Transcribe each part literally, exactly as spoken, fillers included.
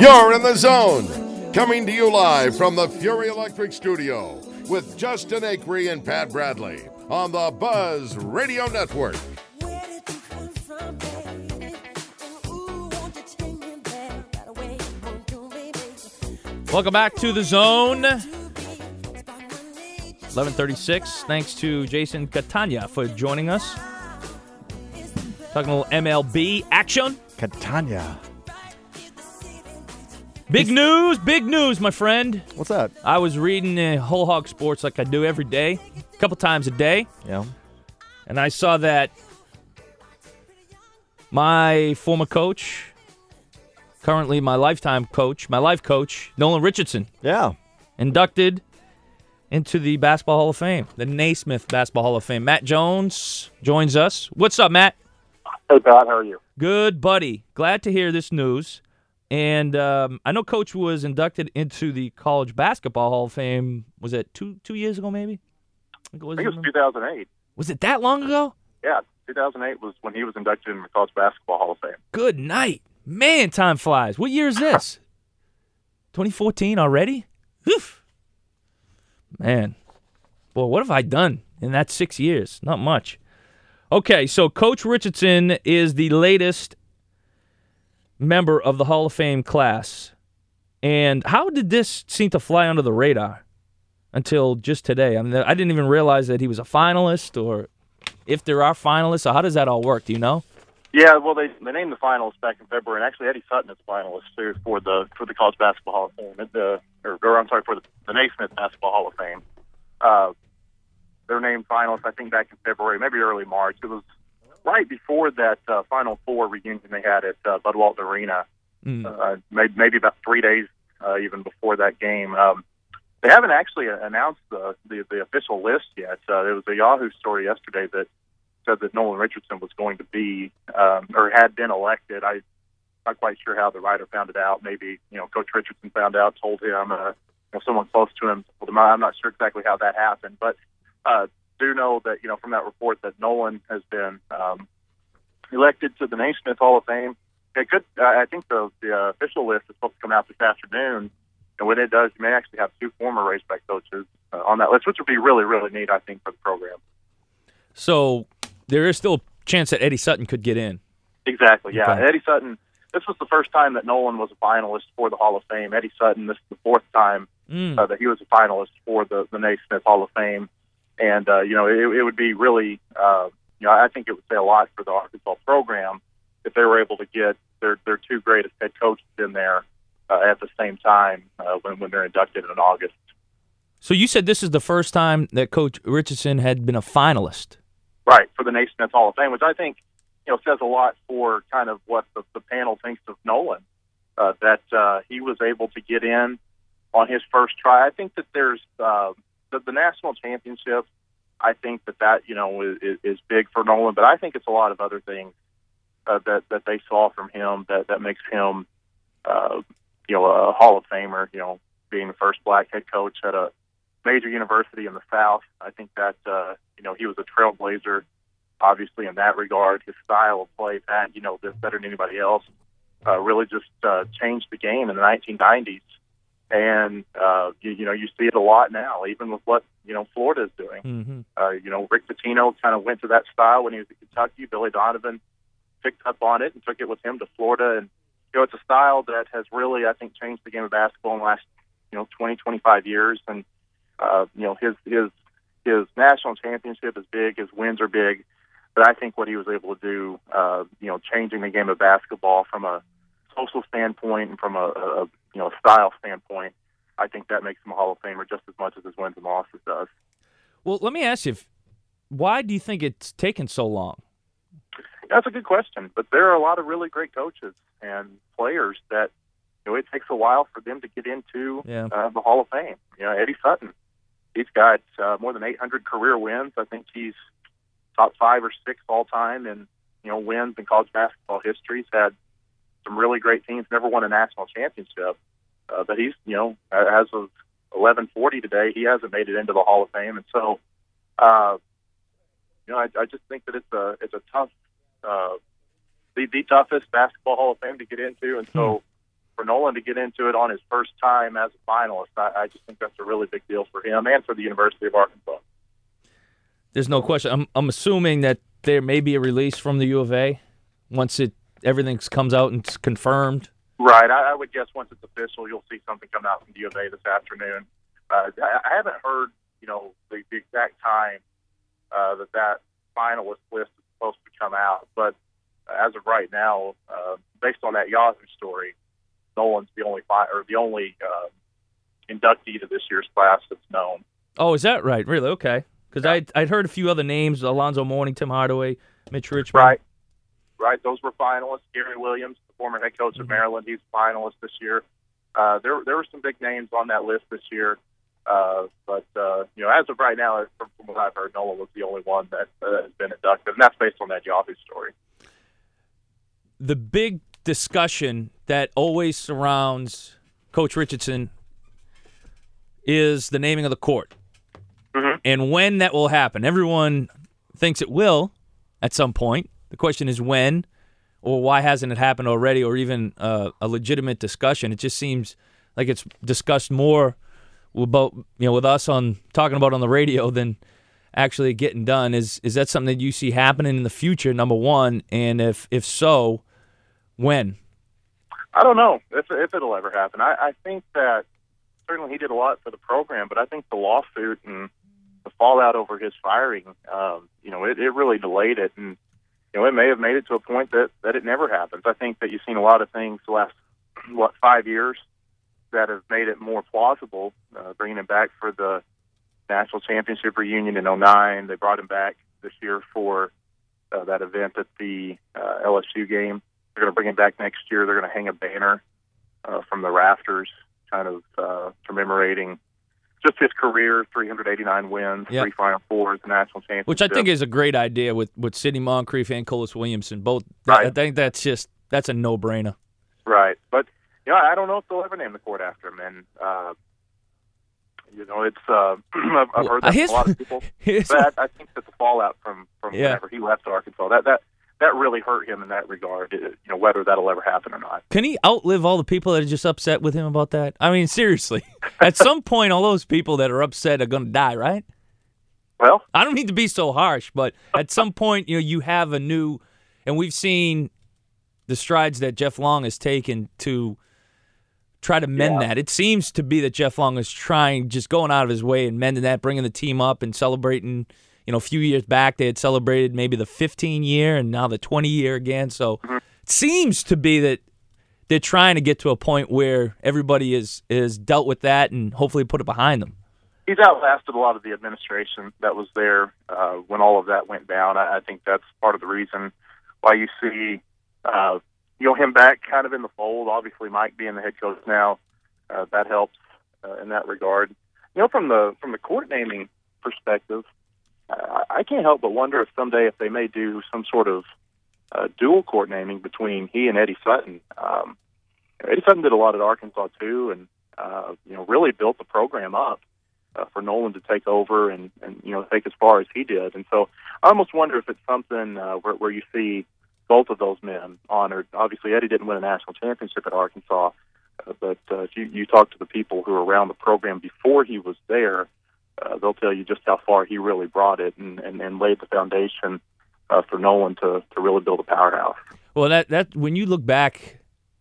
You're in the zone. Coming to you live from the Fury Electric Studio with Justin Acree and Pat Bradley on the Buzz Radio Network. Welcome back to the zone. eleven thirty-six. Thanks to Jason Catania for joining us. Talking a little M L B action. Catania. Big news, big news, my friend. What's that? I was reading uh, Whole Hog Sports like I do every day, a couple times a day. Yeah. And I saw that my former coach, currently my lifetime coach, my life coach, Nolan Richardson. Yeah. Inducted into the Basketball Hall of Fame, the Naismith Basketball Hall of Fame. Matt Jones joins us. What's up, Matt? Hey, Pat. How are you? Good, buddy. Glad to hear this news. And um, I know Coach was inducted into the College Basketball Hall of Fame, was it two two years ago maybe? I think it was, I think it was two thousand eight. Was it that long ago? Yeah, two thousand eight was when he was inducted in the College Basketball Hall of Fame. Good night. Man, time flies. What year is this? twenty fourteen already? Oof. Man. Boy, what have I done in that six years? Not much. Okay, so Coach Richardson is the latest member of the Hall of Fame class. And how did this seem to fly under the radar until just today? I mean, I didn't even realize that he was a finalist, or if there are finalists. So how does that all work? Do you know? Yeah, well, they they named the finalists back in February, and actually Eddie Sutton is a finalist too for the for the College Basketball Hall of Fame, the, or, or I'm sorry, for the, the Naismith Basketball Hall of Fame. Uh, they were named finalists, I think, back in February, maybe early March. It was right before that uh, Final Four reunion they had at uh, Bud Walton Arena, mm. uh, maybe, maybe about three days uh, even before that game. Um, they haven't actually announced the, the, the official list yet. Uh, there was a Yahoo story yesterday that said that Nolan Richardson was going to be um, or had been elected. I'm not quite sure how the writer found it out. Maybe, you know, Coach Richardson found out, told him, uh, you know, someone close to him told him. I'm not sure exactly how that happened, but uh, do know that, you know, from that report that Nolan has been um, elected to the Naismith Hall of Fame. It could, uh, I think the, the uh, official list is supposed to come out this afternoon, and when it does, you may actually have two former Razorback coaches uh, on that list, which would be really, really neat, I think, for the program. So there is still a chance that Eddie Sutton could get in. Exactly, yeah. Okay. Eddie Sutton, this was the first time that Nolan was a finalist for the Hall of Fame. Eddie Sutton, this is the fourth time mm. uh, that he was a finalist for the, the Naismith Hall of Fame. And, uh, you know, it, it would be really, uh, you know, I think it would say a lot for the Arkansas program if they were able to get their, their two greatest head coaches in there uh, at the same time uh, when, when they're inducted in August. So you said this is the first time that Coach Richardson had been a finalist. Right, for the Naismith Hall of Fame, which I think, you know, says a lot for kind of what the, the panel thinks of Nolan, uh, that uh, he was able to get in on his first try. I think that there's uh, the, the national championship. I think that that, you know, is, is big for Nolan, but I think it's a lot of other things uh, that, that they saw from him that, that makes him, uh, you know, a Hall of Famer, you know, being the first black head coach at a major university in the South. I think that, uh, you know, he was a trailblazer, obviously, in that regard. His style of play, Pat, you know this better than anybody else, uh, really just uh, changed the game in the nineteen nineties. And, uh, you, you know, you see it a lot now, even with what, you know, Florida is doing. Mm-hmm. Uh, you know, Rick Pitino kind of went to that style when he was at Kentucky. Billy Donovan picked up on it and took it with him to Florida. And, you know, it's a style that has really, I think, changed the game of basketball in the last, you know, twenty, twenty-five years. And, uh, you know, his, his, his national championship is big, his wins are big. But I think what he was able to do, uh, you know, changing the game of basketball from a social standpoint and from a, a you know style standpoint, I think that makes him a Hall of Famer just as much as his wins and losses does. Well, let me ask you, why do you think it's taken so long? That's a good question, but there are a lot of really great coaches and players that, you know, it takes a while for them to get into yeah. uh, the Hall of Fame. You know, Eddie Sutton, he's got uh, more than eight hundred career wins. I think he's top five or six all time in, you know, wins in college basketball history. He's had some really great teams, never won a national championship. Uh, but he's, you know, as of eleven forty today, he hasn't made it into the Hall of Fame. And so, uh, you know, I, I just think that it's a, it's a tough, uh, the, the toughest basketball Hall of Fame to get into. And so, for Nolan to get into it on his first time as a finalist, I, I just think that's a really big deal for him and for the University of Arkansas. There's no question. I'm I'm assuming that there may be a release from the U of A once it everything comes out and it's confirmed. Right. I, I would guess once it's official, you'll see something come out from the U of A this afternoon. Uh, I, I haven't heard, you know, the, the exact time uh, that that finalist list is supposed to come out, but as of right now, uh, based on that Yahoo story, Nolan's the only fi- or the only uh, inductee to this year's class that's known. Oh, is that right? Really? Okay. Because yeah. I'd, I'd heard a few other names: Alonzo Mourning, Tim Hardaway, Mitch Richmond. Right. Right. Those were finalists. Gary Williams, the former head coach of mm-hmm. Maryland, he's a finalist this year. Uh, there, there were some big names on that list this year. Uh, but, uh, you know, as of right now, from, from what I've heard, Nolan was the only one that uh, has been inducted, and that's based on that Yahoo story. The big discussion that always surrounds Coach Richardson is the naming of the court. Mm-hmm. And when that will happen. Everyone thinks it will at some point. The question is when, or why hasn't it happened already, or even uh, a legitimate discussion. It just seems like it's discussed more about, you know, with us on talking about on the radio than actually getting done. Is is that something that you see happening in the future, number one? And if if so, when? I don't know if if it'll ever happen. I, I think that certainly he did a lot for the program, but I think the lawsuit and the fallout over his firing, um, you know, it, it really delayed it, and you know, it may have made it to a point that, that it never happens. I think that you've seen a lot of things the last, what, five years that have made it more plausible, uh, bringing him back for the national championship reunion in oh nine. They brought him back this year for uh, that event at the uh, L S U game. They're going to bring him back next year. They're going to hang a banner uh, from the rafters, kind of uh, commemorating just his career, three hundred eighty-nine wins, yep. three Final Fours, the national championship. Which I think is a great idea with, with Sidney Moncrief and Colas Williamson. Both, right. I think that's just that's a no-brainer. Right. But, you know, I don't know if they'll ever name the court after him. And, uh, you know, it's uh, I've, I've heard that his, from a lot of people. But I, I think that the fallout from, from yeah. whenever he left Arkansas, that, that, that really hurt him in that regard, you know, whether that'll ever happen or not. Can he outlive all the people that are just upset with him about that? I mean, seriously. At some point, all those people that are upset are going to die, right? Well, I don't mean to be so harsh, but at some point, you know, you have a new, and we've seen the strides that Jeff Long has taken to try to mend yeah. that. It seems to be that Jeff Long is trying, just going out of his way and mending that, bringing the team up and celebrating. You know, a few years back they had celebrated maybe the fifteen year and now the twenty year again. So mm-hmm. it seems to be that they're trying to get to a point where everybody is is dealt with that and hopefully put it behind them. He's outlasted a lot of the administration that was there uh, when all of that went down. I, I think that's part of the reason why you see uh, you know him back kind of in the fold. Obviously, Mike being the head coach now, uh, that helps uh, in that regard. You know, from the from the court naming perspective, uh, I can't help but wonder if someday if they may do some sort of uh, dual court naming between he and Eddie Sutton. Um, Eddie Sutton did a lot at Arkansas too, and uh, you know really built the program up uh, for Nolan to take over and, and you know take as far as he did. And so I almost wonder if it's something uh, where, where you see both of those men honored. Obviously, Eddie didn't win a national championship at Arkansas, uh, but uh, if you, you talk to the people who were around the program before he was there, uh, they'll tell you just how far he really brought it and, and, and laid the foundation uh, for Nolan to, to really build a powerhouse. Well, that that when you look back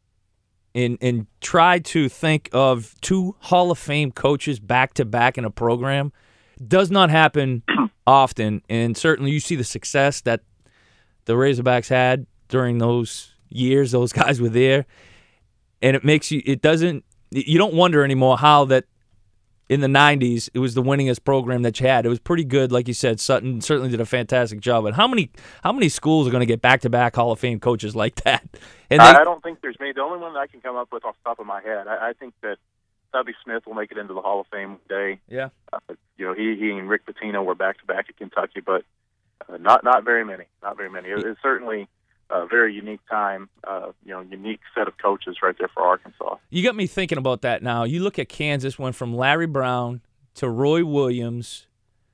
and and try to think of two Hall of Fame coaches back to back in a program, does not happen often. And certainly, you see the success that the Razorbacks had during those years. Those guys were there, and it makes you. It doesn't. You don't wonder anymore how that in the nineties it was the winningest program that you had. It was pretty good, like you said. Sutton certainly did a fantastic job. But how many how many schools are going to get back to back Hall of Fame coaches like that? And they, I don't think there's many. The only one that I can come up with off the top of my head, I, I think that Tubby Smith will make it into the Hall of Fame one day. Yeah. Uh, you know, he he and Rick Pitino were back to back at Kentucky, but uh, not not very many. Not very many. It, it's certainly a very unique time. Uh, you know, unique set of coaches right there for Arkansas. You got me thinking about that now. You look at Kansas, went from Larry Brown to Roy Williams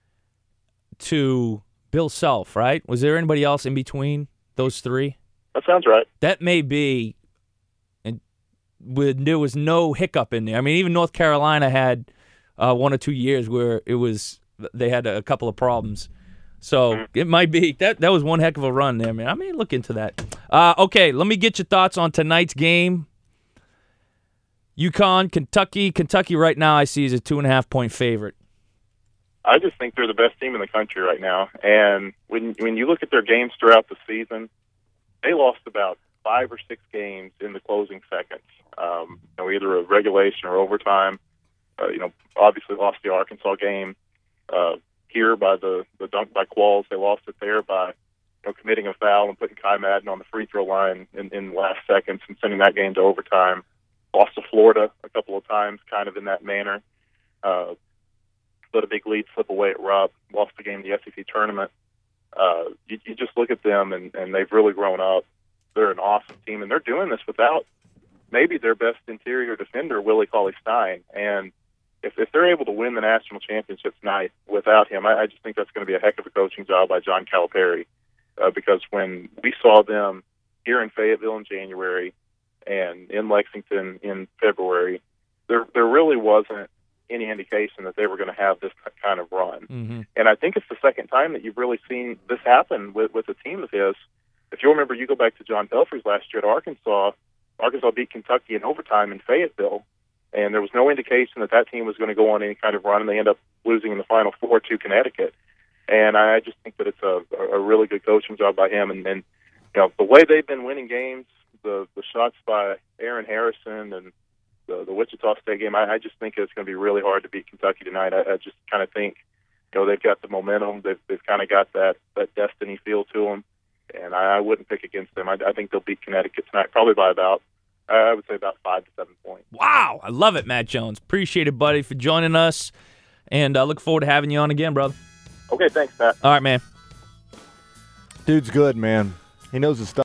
to Bill Self, right? Was there anybody else in between those three? That sounds right. That may be, and with, there was no hiccup in there. I mean, even North Carolina had uh, one or two years where it was they had a couple of problems. So it might be that that was one heck of a run there, man. I may look into that. Uh, okay, let me get your thoughts on tonight's game. UConn, Kentucky. Kentucky right now I see is a two and a half point favorite. I just think they're the best team in the country right now. And when when you look at their games throughout the season, they lost about five or six games in the closing seconds. Um, you know, either a regulation or overtime. Uh, you know, obviously lost the Arkansas game. Uh, here by the, the dunk by Qualls. They lost it there by you know, committing a foul and putting Kai Madden on the free throw line in, in the last seconds and sending that game to overtime. Lost to Florida a couple of times kind of in that manner. Uh, let a big lead slip away at Rupp. Lost the game in the S E C tournament. Uh, you, you just look at them, and, and they've really grown up. They're an awesome team, and they're doing this without maybe their best interior defender, Willie Cauley-Stein. And If, if they're able to win the national championship tonight without him, I, I just think that's going to be a heck of a coaching job by John Calipari. Uh, because when we saw them here in Fayetteville in January and in Lexington in February, there there really wasn't any indication that they were going to have this kind of run. Mm-hmm. And I think it's the second time that you've really seen this happen with, with a team of his. If you remember, you go back to John Pelphrey's last year at Arkansas. Arkansas beat Kentucky in overtime in Fayetteville. And there was no indication that that team was going to go on any kind of run, and they end up losing in the Final Four to Connecticut. And I just think that it's a, a really good coaching job by him. And, and you know, the way they've been winning games, the the shots by Aaron Harrison and the, the Wichita State game, I, I just think it's going to be really hard to beat Kentucky tonight. I, I just kind of think, you know, they've got the momentum. They've, they've kind of got that, that destiny feel to them. And I, I wouldn't pick against them. I, I think they'll beat Connecticut tonight, probably by about I would say about five to seven points. Wow. I love it, Matt Jones. Appreciate it, buddy, for joining us. And I uh, look forward to having you on again, brother. Okay, thanks, Matt. All right, man. Dude's good, man. He knows his stuff.